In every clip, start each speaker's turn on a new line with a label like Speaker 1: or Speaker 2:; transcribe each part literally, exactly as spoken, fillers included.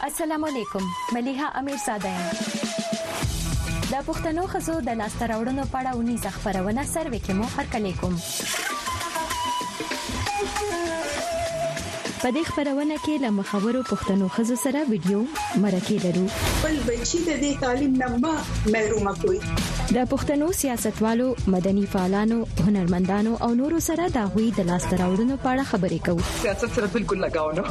Speaker 1: السلام علیکم ملیحه امیرزاده یم د پښتنو خزو د لاسته راوړنو په اړه ونی ځخبرونه سروې کې مو هرکلی کوم په دې خبرونه کې له مخاورو پښتنو خزو سره ویډیو مرکه لرو
Speaker 2: بل بچی د دې تعلیم نه محروم کوي
Speaker 1: د پښتنو سیاستوالو مدني فعالانو هنرمندانو او نورو سره د غوي د لاسته راوړنو په اړه خبرې کوو
Speaker 3: سیاست سره بالکل لگاو نه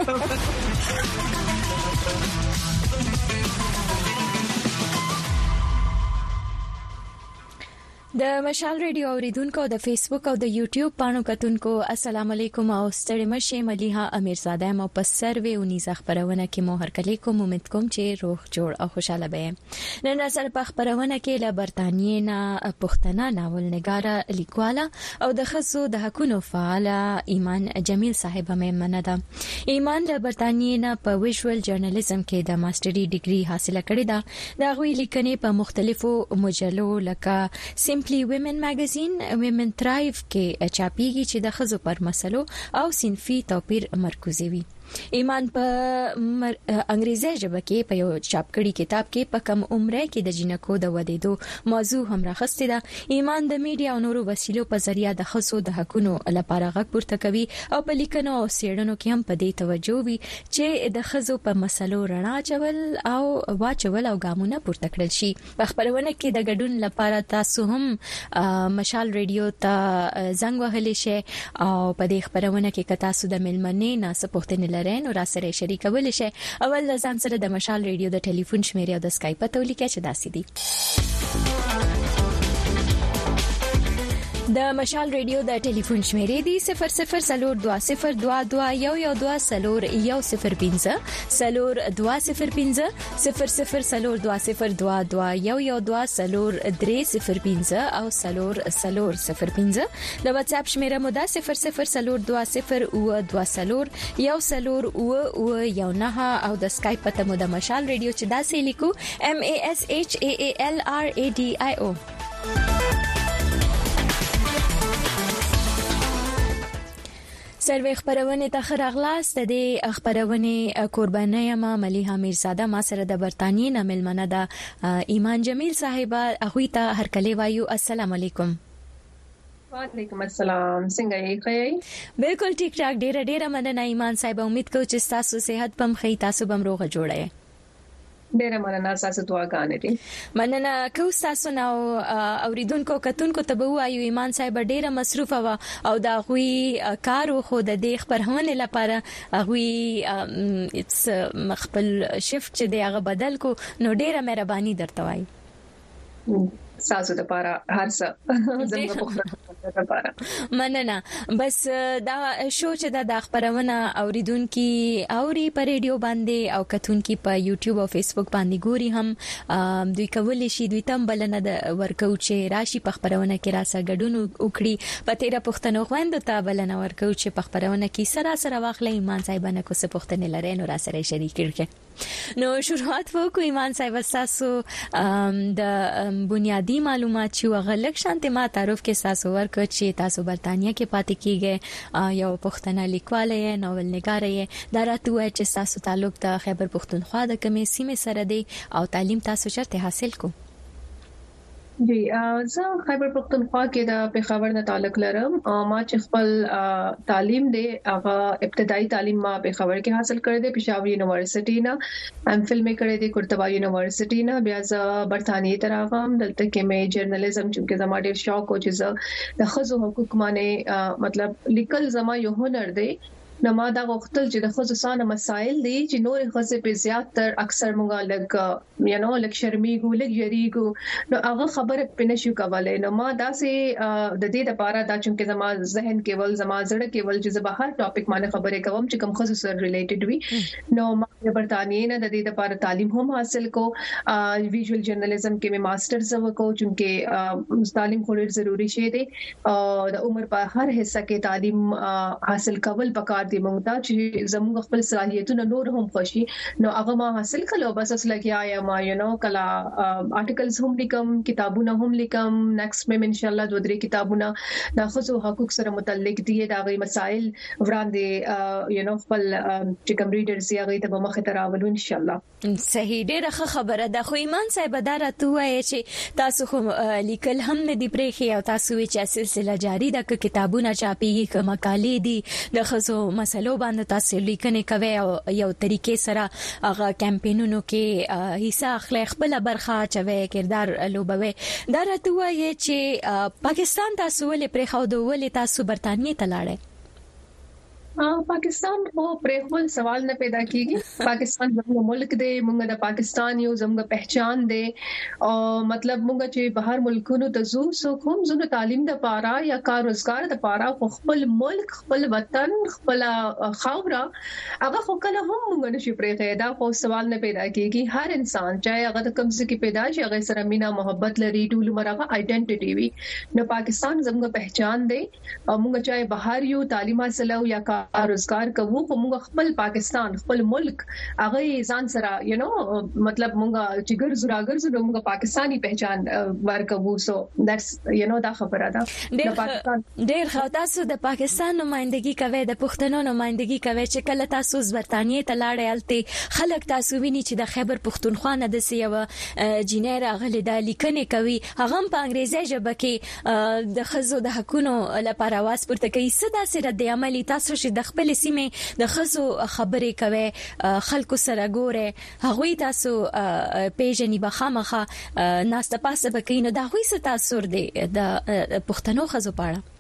Speaker 1: د مشال ریډیو اوریدونکو د فیسبوک او د یوټیوب پاڼو کتونکو السلام علیکم او ستړي مشه ملیحه امیرزاده مو په سروې او نيزه خبرونه کې مو هرکلی کوم امید کوم چې روغ جوړ او خوشاله به نن سره په خبرونه کې له برتانیې نه پښتنه ناول نګاره لیکواله او د خصو د حقوقو فعال ایمان جمیل صاحب مېمنه ده ایمان د برتانیې نه په ویژوال جرنالیزم کې د ماستري ډیګري حاصله کړې ده د غوي لیکنې په مختلفو مجلو لکه سمپلی ویمن میگزین ویمن ترایف کې چاپیږي چې د خزو پر مسلو او صنفي توپیر مرکزي وي ایمان په مر... انګریزي ژبه کې په یو چاپ کړي کتاب کې په کم عمره کې د جنکو د ودیدو موضوع هم راخسته ده ایمان د میډیا او نورو وسیلو په ذریعہ د خصو د حقونو لپاره غږ پورته کوي او په لیکنو او سیړنو کې هم په دې توجه وي چې د خزو په مسلو رڼا چول او واچول او ګامونه پورته کړل شي په خبرونه کې د ګډون لپاره تاسو هم مشال ریډیو ته زنګ وهلی شئ او په دې خبرونه کې کتا سود ملمنې نه سپورتنه لرین او را سره شریکول شي اول ځان سره د مشال ریډیو د ټلیفون شمیره او د اسکایپ ته ولیکه چې داسې دي د مشال ریډیو د ټلیفون شمیره دی صفر صفر سلور دوا صفر دوا دوا یو یو دوا سلور یو صفر پنځه سلور دوا صفر پنځه صفر صفر سلور دوا صفر دوا دوا یو یو دوا سلور درې صفر پنځه او سلور سلور صفر پنځه د واتس اپ شمیره مو دا صفر صفر سلور دوا صفر او دوا سلور یو سلور او او یو نه او د اسکایپ ته مو د مشال ریډیو چې دا سې لیکو ام ا اس اچ ا ا ال ار ا ډي آی او سروې خبرونه ته خراغلاست د خبرونه قرباني ما ملیحه امیرزاده ما سره د برتانیې نه ملمنه ده ایمان جمیل صاحب اخوی ته هرکلی وایو السلام علیکم
Speaker 3: وعلیکم السلام څنګه یې خیر
Speaker 1: بالکل ټیک ټاک ډیره ډیره مننه ایمان صاحب امید کوم چې تاسو صحت پم خې تاسو بم روغه جوړه
Speaker 3: ډیره مننه تاسو دعاګانې دي
Speaker 1: مننه کو تاسو نو اوریدونکو کتونکو ته وایو ایمان صاحب ډیره مصروف و او دا غوي کارو خو د دې خبرونه لپاره غوي خپل شفت چې دغه بدل کو نو ډیره مهرباني درته وای
Speaker 3: ساسو د پاره هر څه زموږ په لپاره
Speaker 1: مننه بس دا شو چې دا د خبرونه اوریدونکو اوري په ریډیو باندې او کتونکو په یوټیوب او فیسبوک باندې ګوري هم دوی کولای شي دوی تم بلنه د ورکو چې راشي په خبرونه کې راسه ګډون وکړي په تیرا پښتنو خويند ته بلنه ورکو چې په خبرونه کې سره سره واخلې ایمان صاحبانه کو څه پښتنه لري نو را سره شریک کړي نو شروعات وکړو ایمان صاحب تاسو د بنیادی معلومات چې وغلک شانته ما تعارف کې تاسو ورکړ چې تاسو برتانیې کې پاتې کیږئ یو پښتنه لیکواله یې ناول نګاره یې دا راته وایي چې تاسو تعلق د خیبر پښتونخوا د کمې سیمې سره دی او تعلیم تاسو چیرته حاصل کو
Speaker 3: جی زه خیبر پختونخوا کې د پېښور نه تعلق لرم او ما چې خپل تعلیم دی هغه ابتدایي تعلیم ما پېښور کې حاصل کړی دی پېښور یونیورسيټي نه ام فل مې کړی دی کورتبا یونیورسيټي نه بیا زه برتانیې ته راغلم دلته کې مې جرنالیزم چې زما ډېر شوق او چې زه د خزو حقوق باندې مطلب لیکل زما یو هنر دی نو ما دا وختل چې د خصوصانه مسایل دي چې نور خصه په زیات تر اکثر مونږه لګ یا نو لګ شرمېږو لګ یریږو نو هغه خبره پنه شو کولای نو ما دا سه د دې لپاره دا چې زما ذهن کې ول زما زړه کې ول چې زه هر ټاپک باندې خبرې کوم چې کوم خصوص سره ریلیټډ وي نو ما د برتانیې نه د دې لپاره تعلیم هم حاصل کو ویژوال جرنالیزم کې مې ماسترز وکړو چې تعلیم خوري ضروری شی دی او د عمر په هر حصہ کې تعلیم حاصل کول پکار دي موږ ته چې زموږ خپل صلاحیتونه نور هم خوشي نو هغه ما حاصل کړو بس اصل کې آیا ما یو نو کلا آرټیکلز هم لیکم کتابونه هم لیکم نیکسټ مې ان شاء الله دوه درې کتابونه د ښځو حقوق سره متعلق دي دا غي مسائل وړاندې یو نو خپل چې کوم ریډرز یې هغه ته به مخه تراولو ان شاء الله
Speaker 1: صحیح ډیره خبره ده خو ایمان صاحب دا راته وایي چې تاسو خو لیکل هم نه دی پرېخي او تاسو چې سلسله جاری ده ک کتابونه چاپیږي ک مقالې دي د خصو مسلو باندې تاسو لیکنه کوي او یو طریقې سره هغه کمپاینونو کې حصہ اخلي خپل برخه چوي کردار لوبوي دا راته وایي چې پاکستان تاسو ولې پرېخو د ولې تاسو برتانیې ته لاړئ
Speaker 3: پاکستان خو پرېخول سوال نه پیدا کیږي پاکستان زموږ ملک دی موږ د پاکستان یو زموږ پہچان دی او مطلب موږ چې بهر ملکونو ته زو سو کوم زو تعلیم د پاره یا کار روزګار د پاره خپل ملک خپل وطن خپل خاوره هغه خو کله هم موږ نشي پرېخې دا خو سوال نه پیدا کیږي هر انسان چاهے هغه د کوم څه کې پیدا شي هغه سره مینا محبت لري ټول مرغه آئیډنټیټي وي نو پاکستان زموږ پہچان دی او موږ چاهے بهر یو تعلیم حاصلو یا روزګار کوو خو موږ خپل پاکستان خپل ملک هغه ځان سره یو نو مطلب موږ چې ګرځو راګرځو نو موږ پاکستانی پہچان ورکوو سو دیٹس یو نو دا خبره ده د پاکستان
Speaker 1: ډېر ښه تاسو د پاکستان نمائندګي کوي د پښتنو نمائندګي کوي چې کله تاسو برتانیې ته لاړې الته خلک تاسو ویني چې د خیبر پښتونخوا نه د سیو جنیر غلې د لیکنې کوي هغه په انګریزي ژبه کې د خزو د حقونو لپاره واس پورته کوي صدا سره د عملی تاسو چې د خپل سیمه د خزو خبرې کوي خلکو سره ګوره هغه تاسو پیژنې بخامخه ناسته پاسه بکینو دا هوی ست تاثیر دی د پښتنو خزو پاړه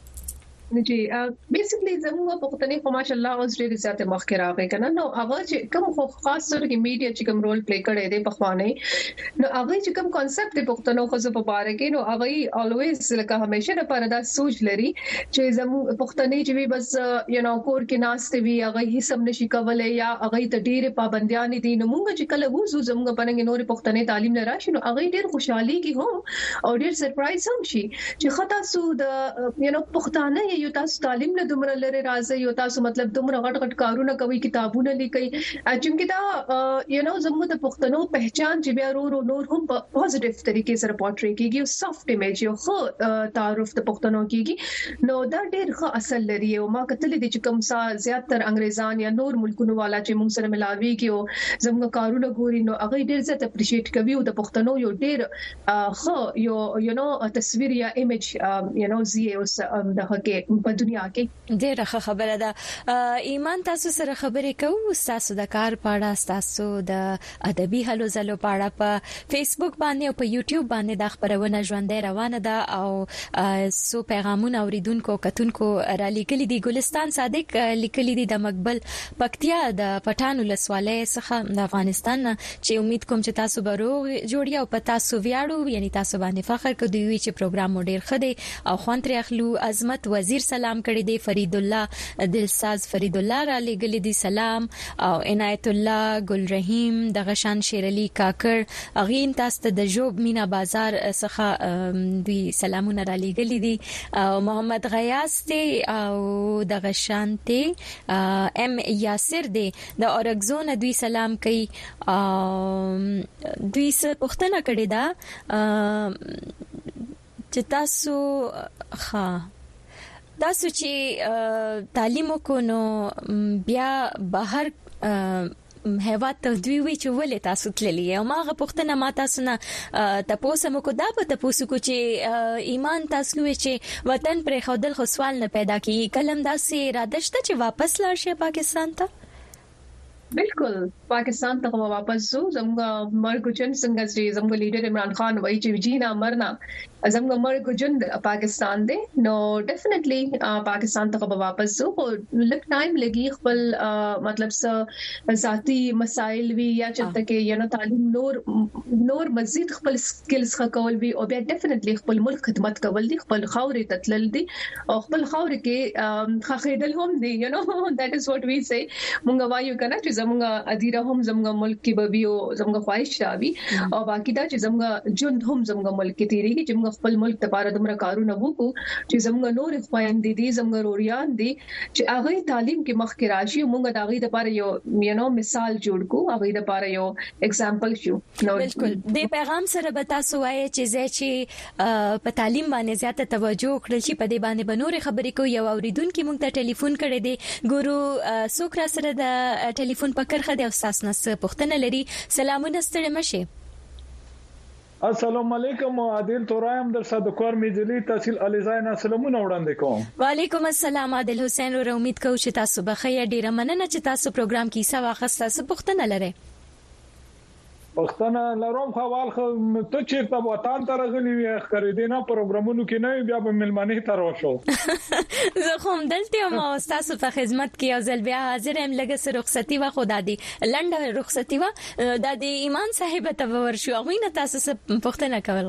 Speaker 3: جی بیسیکلی زموږ پښتني خو ماشالله اوس ډېر زیات مخکې راغی کنه نو هغه چې کوم خو خاص طور کې میډیا چې کوم رول پلی کړي دی په خوانه نو هغه چې کوم کانسپټ د پښتنو خو په باره کې نو هغه الویز لکه همیشه د پردا سوچ لري چې زموږ پښتني چې وي بس یو نو کور کې ناشته وي هغه هیڅ هم نشي کولای یا هغه ته ډېر پابندیان دي نو موږ چې کله وځو زموږ پنګ نور پښتني تعلیم نه راشي نو هغه ډېر خوشحالي کې هم او ډېر سرپرایز هم شي چې خطا سو د یو نو پښتانه یو تاسو تعلیم له دومره لري راځي یو تاسو مطلب دومره غټ غټ کارونه کوي کتابونه لیکي چې دا یو نو زموږ د پښتنو پہچان چې بیا ورو نور هم په پوزټیو طریقې سره پورټری کیږي او سافټ ایمیج یو خو تعارف د پښتنو کیږي نو دا ډېر ښه اصل لري او ما کتل دي چې کوم څه زیاتره انګريزان یا نور ملکونو والا چې موږ سره ملاوي کیو زموږ کارونه ګوري نو هغه ډېر زیات اپریشیټ کوي او د پښتنو یو ډېر ښه یو یو نو تصویر یا ایمیج یو نو زی اوس د هغه په دنیا کې
Speaker 1: ډیره خبره ده ایمان تاسو سره خبرې کوو تاسو د کار پاړه تاسو د ادبي هلو زلو پاړه په فیسبوک باندې او په یوټیوب باندې د خبرونه ژوندۍ روانه ده او سو پیغامونه اوریدونکو کتونکو را لیکلي دي ګلستان صادق لیکلي دي د مقبل پکتیا د پټانو لسواله څخه د افغانستان چې امید کوم چې تاسو به جوړی او په تاسو ویاړو یعنی تاسو باندې فخر کوي چې پروګرام مو ډیر ښه دی او خوانتري اخلو عظمت وزیر سلام کړی دی فرید الله دلساز فرید الله را لګل دي سلام او عنایت الله ګل رحیم د غشان شیر علي کاکړ اغین تاسو د جوب مینا بازار څخه دوی سلامونه را لګل دي او محمد غیاس دی او د غشان ته ام یاسر دی د اورګزون دوی سلام کوي دوی څه پوښتنه کړې ده چې تاسو ښه تاسو چې تعلیم کو نو بیا بهر هیواد ته دوی وی چې ولې تاسو تللی او ماغه پښتنه ما تاسو نه تاسو مو کو دا په تاسو کو چې ایمان تاسو وی چې وطن پر خودل خو سوال نه پیدا کی کلم داسې اراده شته چې واپس لاړ شي پاکستان ته
Speaker 3: بالکل پاکستان ته واپس زو زموږ مرګ جن څنګه چې زموږ لیډر عمران خان وایي چې جینا مرنا زموږ مرګ جن پاکستان دی نو ډیفینیټلی پاکستان ته واپس زو لک ټایم لګي خپل مطلب س ذاتی مسائل وی یا چې تک یو نو تعلیم نور نور مزید خپل سکلز خکول وی او بیا ډیفینیټلی خپل ملک خدمت کول دي خپل خاورې تتلل دي او خپل خاورې کې خخیدل هم دي یو نو دیٹ از واټ وی سي مونږ وایو کنه چې زموږ ادیره هم زموږ ملک کې به وي او زموږ خواهش راوي او باقی دا چې زموږ جون هم زموږ ملک کې تیریږي چې موږ موږ خپل ملک لپاره دومره کارونه وکړو چې زموږ نور خويندې دي زموږ وروریان دي چې هغه تعلیم کې مخکې راشي موږ د هغه لپاره یو یو نو مثال جوړ کو هغه لپاره یو اگزامپل شو
Speaker 1: نو بالکل د پیغام سره به تاسو وایي چې زه چې په تعلیم باندې زیاته توجه کړل شي په دې باندې بنور خبرې کو یو اوریدونکو موږ ته ټلیفون کړی دی ګورو سوکرا سره د ټلیفون په کرخه د استاد نس پښتنه لري سلامونه ستړي مشه
Speaker 4: السلام علیکم عادل تورایم در صدقور میجلی تحصیل الیزاینا سلامونه وړاندې کوم
Speaker 1: وعلیکم السلام عادل حسین ور امید کوم چې تاسو بخیر ډیره مننه چې تاسو پروګرام کې څه واخص تاسو پښتنه لري
Speaker 4: پښتنه لروم خوال خو ته چیرته وطن ته راغلی وي خریدنه پروګرامونو کې نه بیا به ملمنه ته راشو
Speaker 1: زه کوم دلته ما تاسو په خدمت کې او ځل بیا حاضر هم لګه سره رخصتي و خدا دي لنډه رخصتي و د ایمان صاحب ته ورشو غوینه تاسو پښتنه کول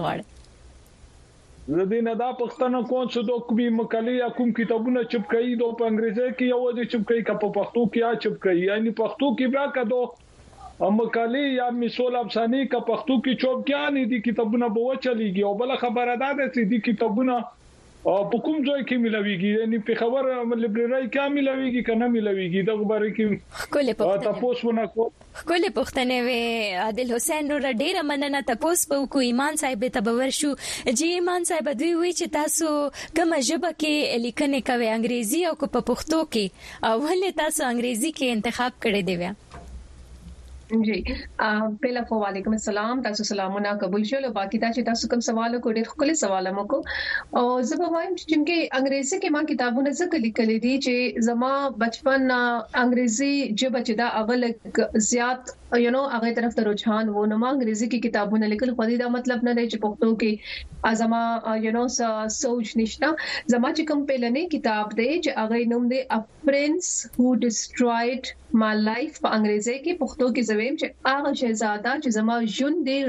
Speaker 1: غواړي
Speaker 4: زدينه دا پښتنه کوم څه دوه کومي مقالې یا کوم کتابونه چپ کړي دوه په انګریزي کې یو د چپ کړي په پښتو کې یا چپ کړي یعنی پښتو کې بیا کدو مقالې یا مثال افسانه کا پښتو کې چوب کېانی دي کتابونه به وچلېږي او بل خبره ده چې دي کتابونه په کوم ځای کې ملويږي یعنی په خبر لایبرری کې ملويږي کنه ملويږي د خبرې کې
Speaker 1: خپل پښتنه
Speaker 4: تاسو ونه کو
Speaker 1: خپل پښتنه وی عادل حسین ور ډیره مننه تاسو په کو ایمان صاحب ته باور شو جی ایمان صاحب دوی وی چې تاسو کومه ژبه کې لیکنه کوي انګریزي او په پښتو کې او ولې تاسو انګریزي کې انتخاب کړی دی بیا
Speaker 3: جی پہلا خو وعلیکم السلام تاسو سلامونه قبول شول او باقی دا چې تاسو کوم سوال کو ډېر خپل سوال مو کو او زه به وایم چې انګریزي کې ما کتابونه زکه لیکلې دي چې زما بچپن انګریزي جبه چې دا اول زیات یو نو هغه طرف ته رجحان و نو ما انګریزي کې کتابونه لیکل خو دا مطلب نه دی چې پښتو کې ازما یو نو سوچ نشتا زما چې کوم پهلنې کتاب دی چې هغه نوم دی A Prince Who Destroyed My Life په انګریزي کې پښتو کې زویم چې هغه شهزاده چې زما ژوند دی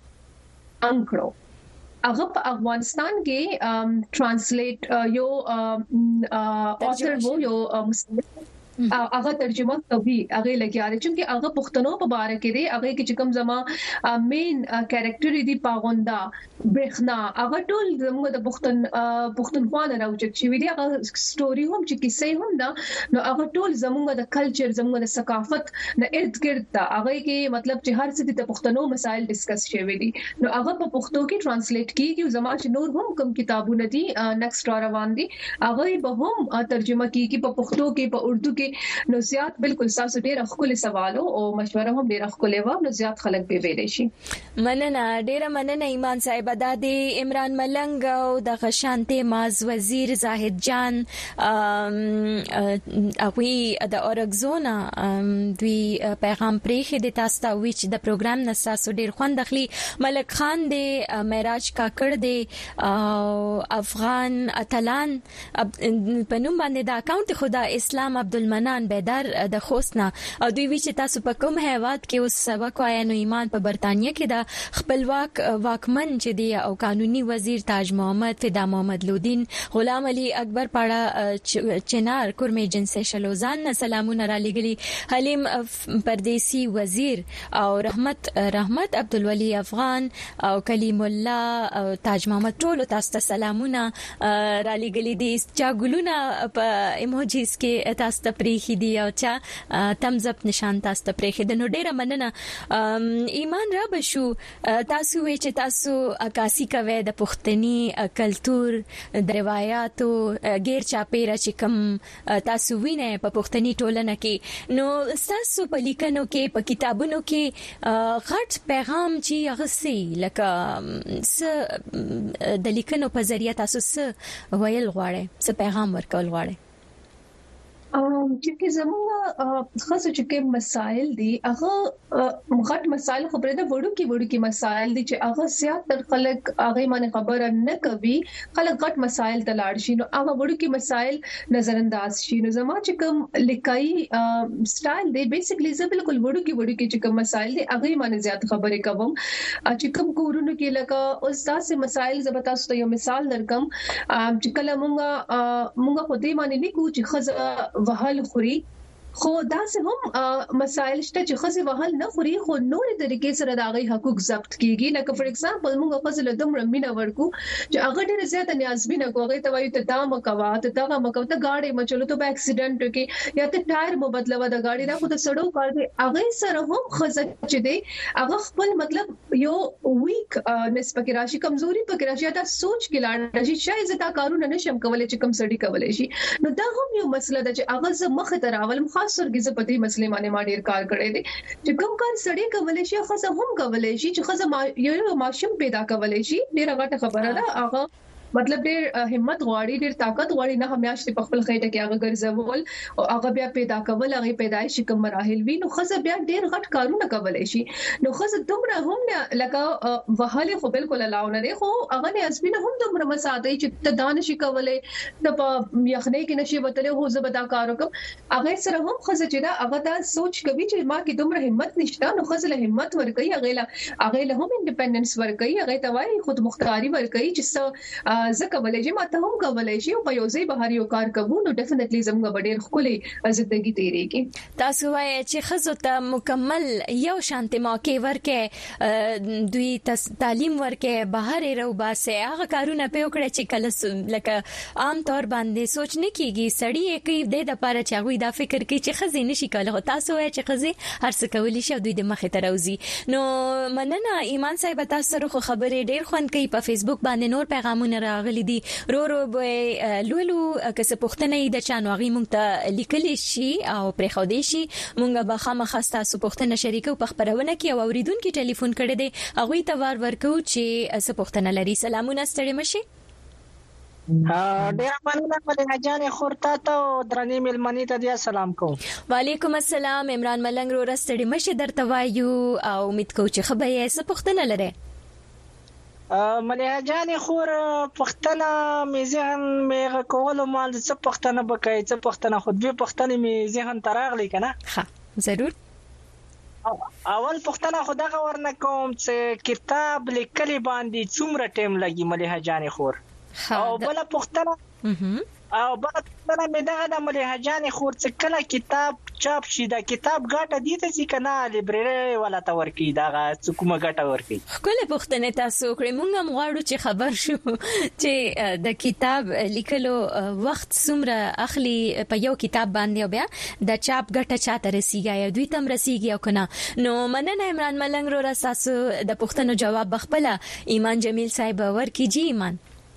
Speaker 3: انکړو هغه په افغانستان کې ترانسلیټ یو اوثر وو یو هغه ترجمه کوي هغه لګیاله چې هغه پښتنو په باره کې دی هغه کې چې کوم زما مین کریکټر دی پاغوندا برخنا هغه ټول زموږ د پښتن پښتونخوا نه راوچت شي وی دی هغه سټوري هم چې کیسې هم دا نو هغه ټول زموږ د کلچر زموږ د ثقافت نه ارد گرد دا هغه کې مطلب چې هر څه د پښتنو مسایل ډیسکس شوي دي نو هغه په پښتو کې ترانسلیټ کیږي زما چې نور هم کوم کتابونه دي نیکسټ را روان دي هغه به هم ترجمه کیږي په پښتو کې په اردو کې نو زیات بالکل تاسو ډېر خپل سوالو او مشوره هم ډېر خپل و نو زیات خلک به ویلې شي
Speaker 1: مننه ډېر مننه ایمان صاحب د عمران ملنګ او د غشانته ماز وزیر زاهد جان اوی د اورګزونا دوی پیغام پرې د تاسو ته وی چې د پروګرام نساسو ډېر خوند اخلي ملک خان د معراج کاکړ د افغان اتلان په نوم باندې د اکاونټ خدا اسلام عبدالمنان بیدار د خوستنا او دوی وی چې تاسو په کوم هیواد کې اوس سبق وایي نو ایمان په برتانیې کې د خپلواک واکمن چې دی او قانوني وزیر تاج محمد فدا محمد لودین غلام علي اکبر پاړه چنار کورمه جنس شلوزان سلامونه را لګلی حلیم پردیسی وزیر او رحمت رحمت عبدالولی افغان او کلیم الله او تاج محمد ټول تاسو ته سلامونه را لګلی دي چا ګلونه په ایموجیز کې تاسو ته پریخي دي او چا تمز اپ نشان تاسو ته پریخي دي نو ډیره مننه ایمان را بشو تاسو وی چې تاسو عکاسي کوي د پښتني کلچر د روایتو غیر چاپیره چې کوم تاسو وینئ په پښتني ټولنه کې نو تاسو په لیکنو کې په کتابونو کې غټ پیغام چې غسي لکه س د لیکنو په ذریعہ تاسو س ویل غواړئ س پیغام ورکول غواړئ
Speaker 3: چې زموږ خاصه چې کوم مسائل دي هغه غټ مسائل خبره ده وړو کې وړو کې مسائل دي چې هغه زیات تر خلک هغه باندې خبره نه کوي خلک غټ مسائل ته لاړ شي نو هغه وړو کې مسائل نظر انداز شي نو زموږ چې کوم لیکای سټایل دی بیسیکلی زه بالکل وړو کې وړو کې چې کوم مسائل دي هغه باندې زیات خبرې کوم چې کوم کورونو کې لکه اوس تاسو مسائل زبتا ستاسو یو مثال درکم چې کله مونږه مونږه په دې باندې لیکو چې خزه وهل خوري خو دا سه هم مسائل شته چې خزي وهل نه خوري خو نور طریقې سره د هغه حقوق ضبط کیږي لکه فور ایگزامپل موږ فضل دومره مینا ورکو چې هغه ډېر زیات نیازبینه کوغه ته وایي ته دا مکوا ته دا مکوا ته گاډي مچلو ته به اکسیډنټ کې یا ته ټایر مو بدلوا د گاډي دا خو ته سړو کار دی هغه سره هم خزه چې دی هغه خپل مطلب یو ویک نسبت کې راشي کمزوري پکې راشي دا سوچ کې لاړ شي شاید زه دا کارونه نشم کولای چې کم سړی کولای شي نو دا هم یو مسله ده چې هغه زه مخ ته راولم خاص ورګي زه پتی مسلې باندې ما ډیر کار کړی دی چې کوم کار سړی کولای شي خزه هم کولای شي چې خزه یو ماشوم پیدا کولای شي ډیر غټه خبره ده هغه مطلب ډېر همت غواړي ډېر طاقت غواړي نه همیاشته په خپل خېټه کې هغه ګرځول او هغه بیا پیدا کول هغه پیدایش کوم مراحل وي نو خزه بیا ډېر غټ کارونه کولای شي نو خزه دومره هم نه لکه وهاله خو بالکل لاو نه دی خو هغه نه اسبینه هم دومره مساعده چې ته دانش کولای د په یخنۍ کې نشي وتلې هو زبدا کار وکم هغه سره هم خزه چې دا هغه دا سوچ کوي چې ما کې دومره همت نشته نو خزه له همت ورکوي هغه له هغه له هم انډیپندنس ورکوي هغه ته وايي خود مختاري ورکوي چې زکه ولې چې ماته هم کولای شي او په یو ځای بهر یو کار کوو نو ډیفینټلی زموږ ډېر خولي ژوندۍ تیریږي
Speaker 1: تاسو وایي چې خزو ته مکمل یو شانتي موقع ورکې دوی تعلیم ورکې بهر راو باسه هغه کارونه په وکړه چې کله لکه عام طور باندې سوچ نه کیږي سړی کې د لپاره چې هغه دا فکر کوي چې خزې نشي کولای تاسو وایي چې خزې هر څه کولی شي دوی د مخه ته راوځي نو مننه ایمان صاحب تاسو سره خبرې ډېر خوند کوي په فیسبوک باندې نور پیغامونه راغلي دي رو رو به لولو کس پښتنې د چانوغي مونږ ته لیکلی شي او پرې خو دې شي مونږ به خامخستا سو پښتنه شریکو په خبرونه کې او اوریدونکو ټلیفون کړي دي هغه ته ور ورکو چې سو پښتنه لري سلامونه ستړي مشي
Speaker 5: ډیر مننه ملنګ جان خورتا ته درنې ملمنې ته دې سلام کوم
Speaker 1: وعلیکم السلام عمران ملنګ رو رستړي مشي درته وایو او امید کوم چې خبره یې سو پښتنه لري
Speaker 5: ملنګ جان خور پښتنه می ذهن می کول مال څه پښتنه بکای څه پښتنه خود به پښتنه می ذهن تراغلی کنه
Speaker 1: ها ضرور
Speaker 5: اول پښتنه خدغه ورنه کوم چې کتاب لیکلی باندې څومره ټیم لګي ملنګ جان خور او بل پښتنه او بل پښتنه می دغه د ملنګ جان خور چې کله کتاب چاپ شي دا کتاب ګټه دي ته کنه لایبرری ولا تا ورکی دا کومه ګټه ورکی
Speaker 1: خپل پښتنه تاسو کړی مونږ هم غواړو چې خبر شو چې د کتاب لیکلو وخت څومره اخلي په یو کتاب باندې بیا د چاپ ګټه چاته رسیږي یا دوی تم رسیږي او کنه نو مننه عمران ملنګ رو تاسو د پښتنو جواب بخپله ایمان جمیل صاحب ورکی جی ایمان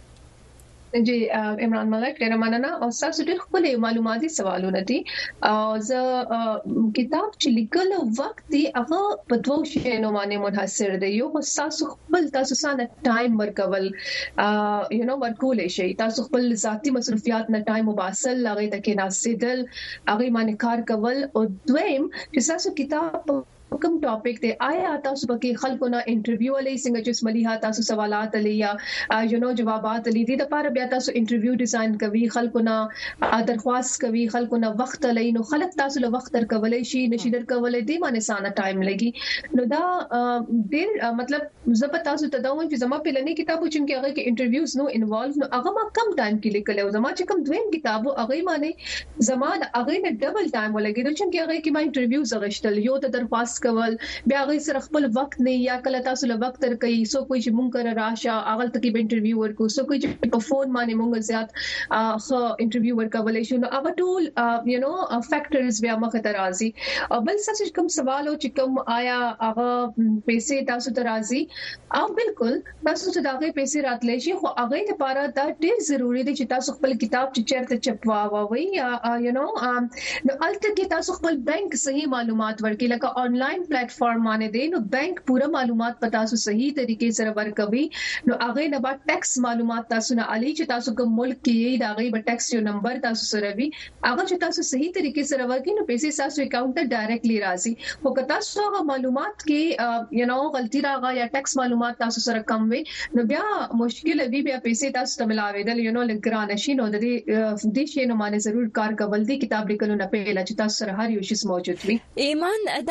Speaker 3: جی عمران ملک ډیر مننه او تاسو ډیر خپل معلوماتي سوالونه دي او زه کتاب چې لیکل وخت دی هغه په دوه شیانو باندې منحصر دی یو تاسو خپل تاسو سره ټایم ورکول یو نو ورکول شي تاسو خپل ذاتی مصروفیات نه ټایم وباسل هغه ته کې ناسیدل هغه باندې کار کول او دویم چې تاسو کتاب کوم ټاپک ته آیا تاسو پکې خلکو نه انټرویو لې څنګه چې مليها تاسو سوالات لې یا یو نو جوابات لې دي د لپاره بیا تاسو انټرویو ډیزاین کوي خلکو نه درخواست کوي خلکو نه وخت لې نو خلک تاسو له وخت تر کولای شي نشي در کولای دي باندې سانه ټایم لګي نو دا ډېر مطلب زه په تاسو ته دا وایم چې زما په لنی کتابو چې هغه کې انټرویوز نو انوالو نو هغه ما کم ټایم کې لیکل او زما چې کم دویم کتابو هغه باندې زما هغه نه ډبل ټایم ولګي چې هغه کې ما انټرویوز غشتل یو ته درخواست کول بیا غي سره خپل وخت نه یا کله تاسو له وخت تر کوي سو کوئی چې مونږ کر راشه اغل تکي به انټرویو ورکو سو کوئی چې په فون باندې مونږ زیات خو انټرویو ورکولای شو نو هغه ټول یو نو فیکټرز بیا مخه ته راځي او بل څه کوم سوال او چې کوم آیا هغه پیسې تاسو ته راځي او بالکل تاسو ته دغه پیسې راتلی شي خو هغه لپاره دا ډېر ضروری دی چې تاسو خپل کتاب چې چیرته چپواوي یا یو نو نو الته کې تاسو خپل بانک صحیح معلومات ورکړي لکه آنلاین پلیټفارم باندې دی نو بانک پورا معلومات پتا تاسو صحیح طریقې سره ورکوي نو هغه نه بعد ټیکس معلومات تاسو نه علي چې تاسو کوم ملک کې دا غي به ټیکس یو نمبر تاسو سره وي هغه چې تاسو صحیح طریقې سره ورکړي نو پیسې تاسو اکاونټ ته ډایرکټلی راځي خو که تاسو هغه معلومات کې یو نو غلطي راغی یا ټیکس معلومات تاسو سره کم وي نو بیا مشکل وي بیا پیسې تاسو ته ملاوي یو نو لګران شي نو د دې شي نو باندې ضرور کار کول دي کتاب لیکلو نه پیله چې تاسو سره هر یو شی موجود وي
Speaker 1: ایمان دا راته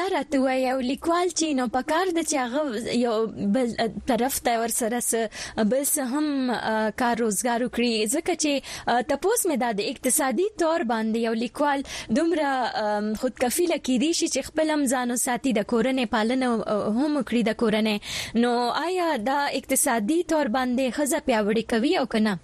Speaker 1: وای او لیکوال چې نو پکار د چې هغه یو بل طرف ته ور سره بس هم کار روزګار وکړي ځکه چې تاسو مې د اقتصادي تور باندې یو لیکوال دومره خودکفیله کیدی شي چې خپل ځانو ساتي د کورنۍ پالنه هم کړی د کورنۍ نو آیا دا اقتصادي تور باندې خزه پیاوړی کوي او کنه؟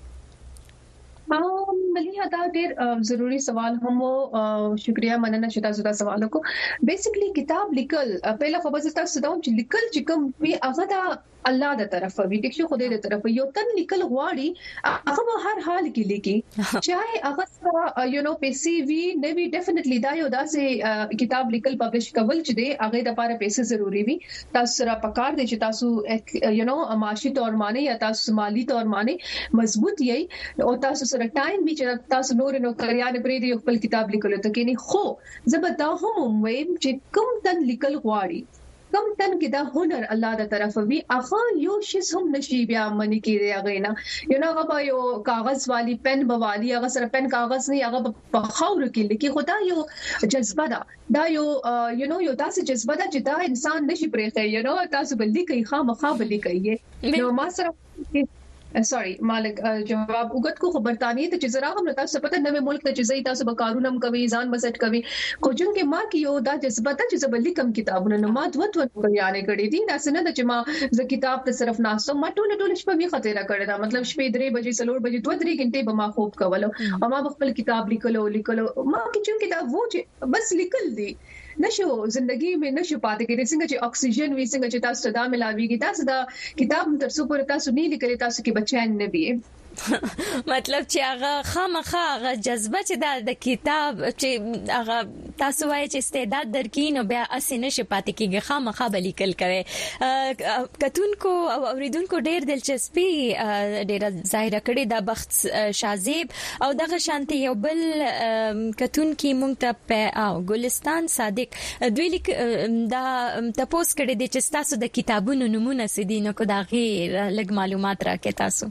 Speaker 3: ملي دا ډېر ضروری سوال هم او شکریا مننه چې تاسو دا سوال وکړو. بیسیکلی کتاب لیکل پهله خبره تاسو دا چې لیکل چې کوم وی هغه دا الله د طرفه وی د خدای د طرفه یو تن لیکل غواړي هغه په هر حال کې لیکي چاهي هغه یو نو پیسې وی نه وی ډیفینټلی دا یو داسې کتاب لیکل پبلش کول چې دی هغه د لپاره پیسې ضروری وي تاسو سره پکار دي چې تاسو یو نو معاشي تور باندې یا تاسو مالی تور باندې مضبوط یې او تاسو سره ټایم به چې تاسو نور نو کریان پرې دی خپل کتاب لیکلو ته کې نه خو زبدا هم ویم چې کوم تن لیکل غواړي کم تن کې دا هنر الله د طرف وی اخا یو شیز هم نشي بیا منی کې دی غینا یو نو هغه یو کاغذ والی پن بوالی هغه سره پن کاغذ نه هغه په خاور کې لیکي خدا یو جذبه دا دا یو یو نو یو تاسو جذبه دا چې دا انسان نشي پرېخې یو نو تاسو بل لیکي خامخا بل لیکي نو ما سره سوري مالک جواب وګت کو خبرتانی ته چې زرا هم تاسو پته نوې ملک ته چې زئی تاسو به کارونم کوي ځان بسټ کوي خو جون کې ما کې یو دا جذبه ته چې زبلی کم کتابونه نو ما دوت وت بیان کړی دي دا څنګه د چې ما ز کتاب ته صرف ناسو ما ټول ټول شپه وی خطر کړی دا مطلب شپې درې بجې سلور بجې دوه درې غنټې به ما خوب کولو او ما خپل کتاب لیکلو لیکلو ما کې چون کې دا و چې بس لیکل دي نشو زندگی में نشو پاتې کېږي څنګه چې اکسیجن وي څنګه چې تاسو ته ملاويږي تاسو دا کتاب تر څو پورې تاسو نه لیکلي تاسو کې بچان نه وي
Speaker 1: مطلب چې هغه خامخا هغه جذبه چې د کتاب چې هغه تاسو وایي چې استعداد درکې نو بیا اسې نشي پاتې کېږي خامخا به لیکل کوي کتونکو او اوریدونکو ډېر دلچسپي ډېر ظاهر کړي د بخت شازیب او دغه شانتي یو بل کتونکي مونږ ته په او ګلستان صادق دوی لیک دا تاسو کړي د چې تاسو د کتابونو نمونه سدي نو کو دا غیر لګ معلومات راکې تاسو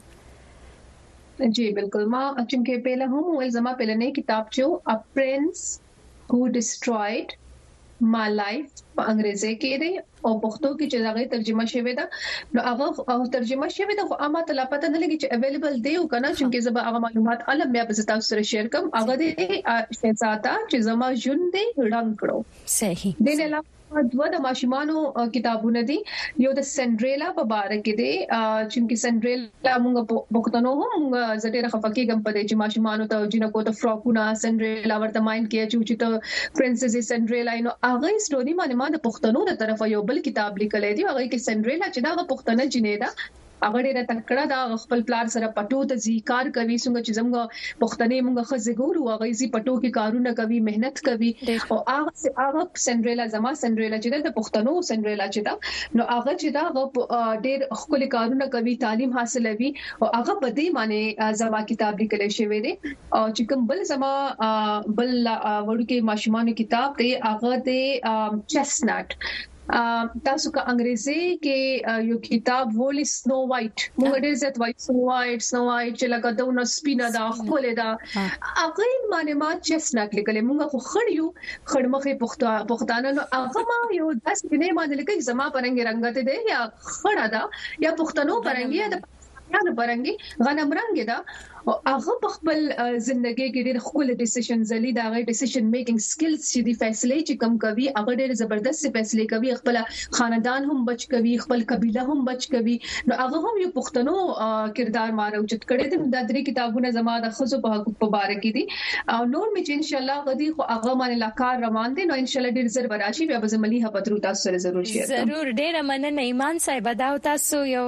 Speaker 3: जी बिल्कुल मां चूंकि पहले हम इल्जामा पहले ने किताब जो a prince who destroyed my life په انګریزي کې دی او پښتو کې چې هغه ترجمه شوی دا نو هغه ترجمه شوی دا خو عامه ته لا پته نه لګي چې اویلیبل دی او کنه چې زما هغه معلومات علم بیا به تاسو سره شیر کوم هغه دی شهزاده چې زما ژوند دی رنگ کړو
Speaker 1: صحیح
Speaker 3: د نه دوه د ماشومانو کتابونه دي یو د سندریلا په باره کې دی چې سندریلا موږ پښتنو هم زړه خفقېږم په دې چې ماشومانو ته جنکو ته فراکونه سندریلا ورته ماین کې چې ته پرنسس سندریلا نو هغه سټوري باندې ما د پښتنو د طرفه یو بل کتاب لیکلی دی هغه کې سندریلا چې دا پښتنه جنې ده هغه ډېر تکړه دا خپل پلار سره پټو ته زی کار کوي څنګه چې زموږ پښتنې موږ خزه ګورو هغه زی پټو کې کارونه کوي مهنت کوي او هغه هغه سندریلا زما سندریلا چې د پښتنو سندریلا چې دا نو هغه چې دا ډېر خپل کارونه کوي تعلیم حاصلوي او هغه په دې معنی زما کتاب لیکل شوی دی او چې کوم بل زما بل ورکه ماشومان کتاب دی هغه دی چسنټ تاسو کا انګریزي کې یو کتاب وولي سنو وایټ موږ ډېر زیات وایټ سنو وایټ سنو وایټ چې لکه دونه سپینا دا خپل دا هغه باندې ما چسنټ لیکل موږ خو خړیو خړمخې پښتانه نو هغه ما یو داس نه باندې لیکل زما پرنګ رنگته دی یا خړا دا یا پښتنو پرنګي دا نه پرنګي غنم رنگ دا او هغه خپل ژوندۍ کې ډېر خپل ډیسیژن زلي دا غي ډیسیژن میکینګ سکلز چې دی فیصله چې کم کوي هغه ډېر زبردست فیصله کوي خپل خاندان هم بچ کوي خپل قبيله هم بچ کوي نو هغه هم یو پښتنو کردار مارو چې کړه د درې کتابونه زما د خزو په حق په باره کې دي او نور مې چې ان شاء الله غدي خو هغه باندې لاکار روان دي نو ان شاء الله ډېر زر براشي بیا به زملي هپترو تاسو سره ضرور شي
Speaker 1: ضرور ډېر مننه ایمان صاحب دا تاسو یو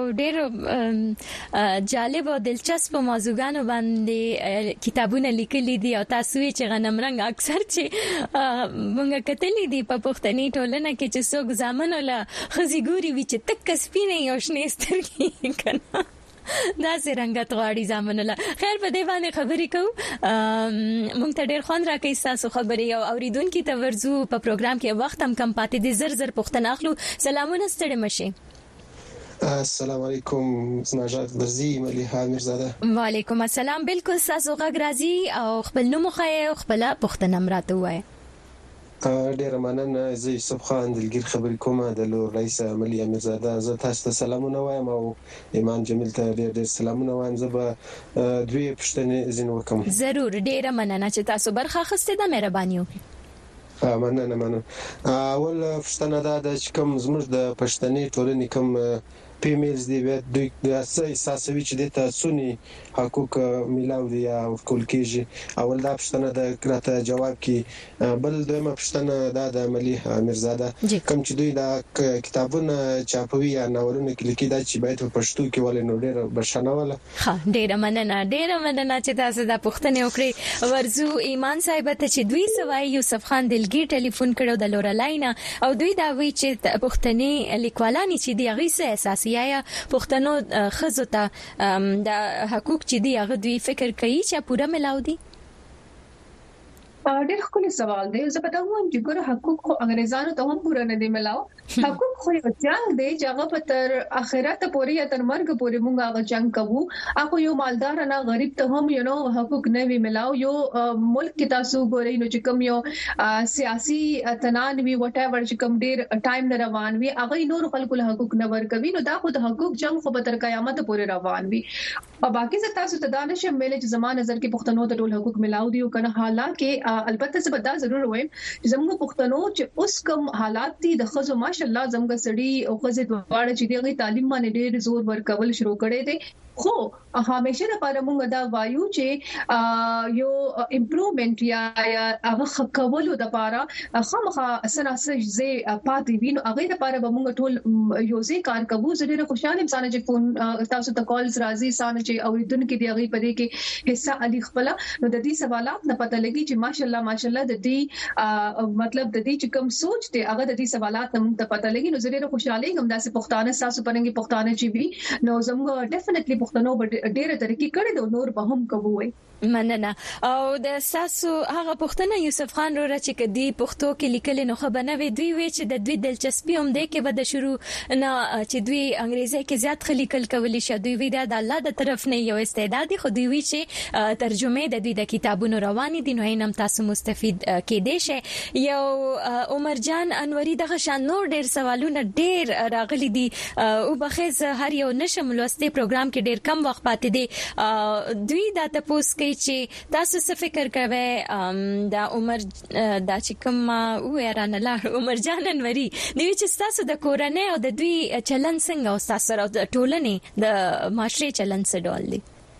Speaker 1: ډېر جالب او دلچسپ موضوعګانو باندې کتابونه لیکلي دي او تاسو چې غنم رنگ اکثر چې مونږ کتلې دي په پښتني ټولنه کې چې څوک ځامن ولا خزي ګوري وي چې تک سپینې یو شنې سترګې کنه دا څنګه غواړي ځامن ولا خیر په دې باندې خبرې کوم مونږ ته ډېر خوند راکې تاسو خبرې او اوریدونکو ته ورزو په پروګرام کې وخت هم کم پاتې دي زر زر پښتنه اخلو سلامونه ستړي مشي
Speaker 6: السلام علیکم نجات برزی ملیحه امیرزاده
Speaker 1: وعلیکم السلام بالکل تاسو غږ راځي او خپل نوم خو خپل پښتنه مراته وای
Speaker 6: ډیر مننه. زه یوسف خان دلګیر خبرې کوم د لور رئیس عملی امیرزاده. زه تاسو ته سلامونه وایم او ایمان جمیل ته ډیر ډیر سلامونه وایم. زه به دوی پښتنې زین وکم.
Speaker 1: ضرور ډیر مننه چې تاسو برخه اخیسته ده. مهرباني وکړئ.
Speaker 6: مننه مننه. اول پښتنه دا د کوم زموږ د پښتنې ټولنې کوم فیمیلز دی دوی د اساسي چې د تاسونی حقوق ملاو دي یا ورکول کیږي. اول دا پښتنه د کراته جواب کی. بل دویمه پښتنه دا د عملی امیرزاده کوم چې دوی دا کتابونه چاپوي یا ناولونه لیکي دا چې باید په پښتو کې ولې نو ډیر بشنه ولا.
Speaker 1: ها ډیر مننه ډیر مننه چې تاسو دا پښتنه وکړي. ورزو ایمان صاحب ته چې دوی سوای یوسف خان دلګیر ټلیفون کړو د لورلاینا او دوی دا وی چې پښتني لیکوالانی چې دی غیسه اساسي یا پښتنو خزو ته د حقوق چې دی هغه دوی فکر کوي چې پوره ملاو دي.
Speaker 3: ډېر ښکلی سوال دی. زه پته وایم چې ګوره حقوق خو انګريزانو ته هم پوره نه دی ملاو. حقوق خو یو جنگ دی چې هغه په تر اخرت پورې یا تر مرګ پورې موږ هغه جنگ کوو. هغه یو مالدار نه غریب ته هم یو نو حقوق نه وی ملاو. یو ملک کې تاسو ګورئ نو چې کوم یو سیاسي تنان وی وټ ایور چې کوم ډېر ټایم نه روان وي هغه نور خلکو له حقوق نه ورکوي. نو دا خو د حقوق جنگ خو به تر قیامت پورې روان وي. او باقي زه تاسو ته دا نشم ویل چې زما نظر کې پښتنو ته ټول حقوق ملاو دي او کنه. حالانکه البته زه به دا ضرور وایم چې زموږ پښتنو چې اوس کوم حالات دي د خزو ماشالله زموږ سړي او خزې دواړه چې دغه تعلیم باندې ډېر زور ورکول شروع کړي دي. خو همیشه لپاره موږ دا وایو چې یو امپروومنت یا هغه خکولو د لپاره خامخا سناسه زی پاتې وینو هغه لپاره به موږ ټول یو ځای کار کوو. زه ډېر خوشاله یم چې فون تاسو ته کالز راځي سان چې اوریدونکو دی هغه په دې کې حصہ علي خپل نو د دې سوالات نه پته لګي چې ماشالله ماشالله د دې مطلب د دې چې کوم سوچ دی هغه د دې سوالات نه ته پته لګي. نو زه ډېر خوشاله یم داسې پښتانه تاسو پرنګي پښتانه چې وی نو زموږ ډیفینټلی پښتنو ډېر طریقې کړې د نور به هم کوي.
Speaker 1: مننه. او د ساسو هغه پښتنه یوسف خان رو چې کدي پښتو کې لیکل نو خو بنوي دوی وی چې د دوی دلچسپي هم ده کې بد شروع نه چې دوی انګریزي کې زیات خلیکل کولی شي. دوی وی د الله د طرف نه یو استعداد خو دوی وی چې ترجمه د دوی د کتابونو رواني دي نو اینم تاسو مستفید کېدئ شئ. یو عمر جان انوري دغه شان نور ډېر سوالونه ډېر راغلي دي او بخیز هر یو نشم لوستي پروګرام کې ډېر کم وخت پاتې دي. دوی دا تاسو کې چې تاسو څه فکر کوئ دا عمر دا چې کوم و رانه لار عمر جان انوري دوی چې تاسو د کورنۍ او د دوی چلن څنګه او تاسو سره د ټولنې د معاشري چلن څه ډول دی؟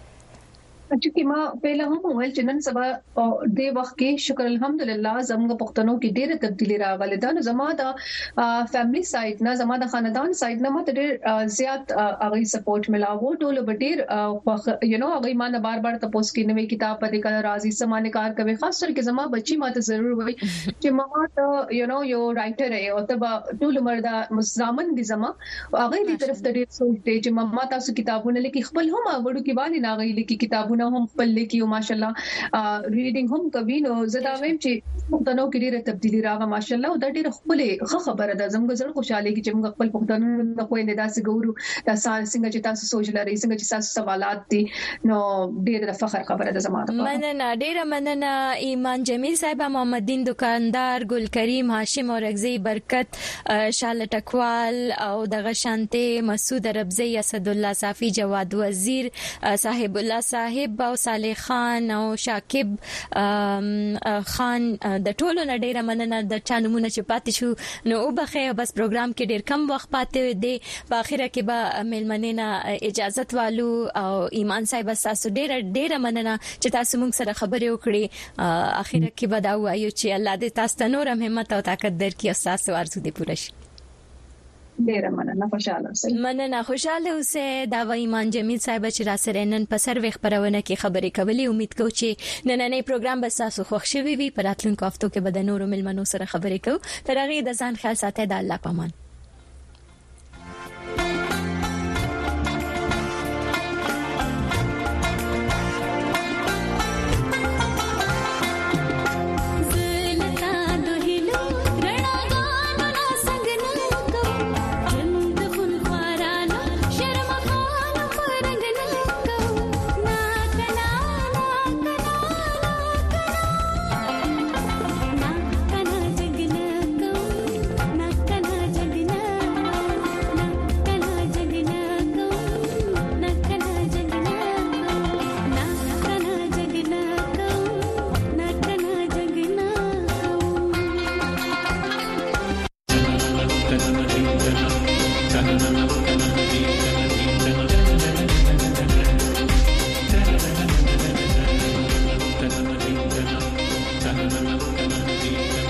Speaker 3: چې ما پهله هم ویل چې نن سبا د وخت کې شکر الحمدلله زموږ پښتنو کې ډېر تبدیلی راغله. دا نو زما د فیملی سایت نه زما د خاندان سایت نه ماته ډېر زیات هغه سپورټ ملاو. ټول ډېر یو نو هغه ما نه بار بار تاسو کې نوې کتاب پدې کړه راځي سمانه کار کوي. خاص کر کې زما بچي ماته ضرور وایي چې ما ته یو نو یو رائټر ہے او تبا ټول مردا مزامن دي زما هغه دې طرف ته ډېر سوچ دی چې ما تاسو کتابونه لیکي خپل هم وړو کې باندې نه غي لیکي کتابونه هم خپل لیکي او ماشالله ریډینګ هم کوي. نو زه دا وایم چې پښتنو کې ډېره تبدیلی راغله ماشالله او دا ډېره خپل خبره ده. زموږ زړه خوشاله کی چې موږ خپل پښتنو نه کوی نه داسې ګورو دا څنګه چې تاسو سوچ لرئ څنګه چې تاسو سوالات دي نو ډېره فخر خبره ده زموږ لپاره.
Speaker 1: مننه ډېره مننه. ایمان جمیل صاحب، محمد دین دکاندار، ګل کریم هاشم اورغزی، برکت شال ټکوال او دغه شانته مسعود ربزی، اسد الله صافی، جواد وزیر، صاحب الله صاحب او صالح خان او شاکب خان د ټولو نه ډیره مننه د چانمونه چې پاتې شو نو وبخې بس پروګرام کې ډیر کم وخت پاتې دی. په اخره کې به ملمنینا اجازه والو او ایمان صاحب تاسو ډیره ډیره مننه چې تاسو موږ سره خبرې وکړې. اخره کې به دا وایو چې الله دې تاسو ته نور همت او طاقت درکړي او تاسو ارزو دې پوره شي.
Speaker 3: ډیره مننه خوشاله اوسئ.
Speaker 1: مننه خوشاله اوسئ. دا و ایمان جمیل صاحب چې را سره نن په سروي خبرونه کې خبرې کولې. امید کوم چې نننې پروګرام به تاسو خوښ شوي وي. په راتلونکو هفتو کې به د نورو ملمنو سره خبرې کوو. تر هغه د ځان خیال ساتئ. د الله پامان.
Speaker 7: کنه کنه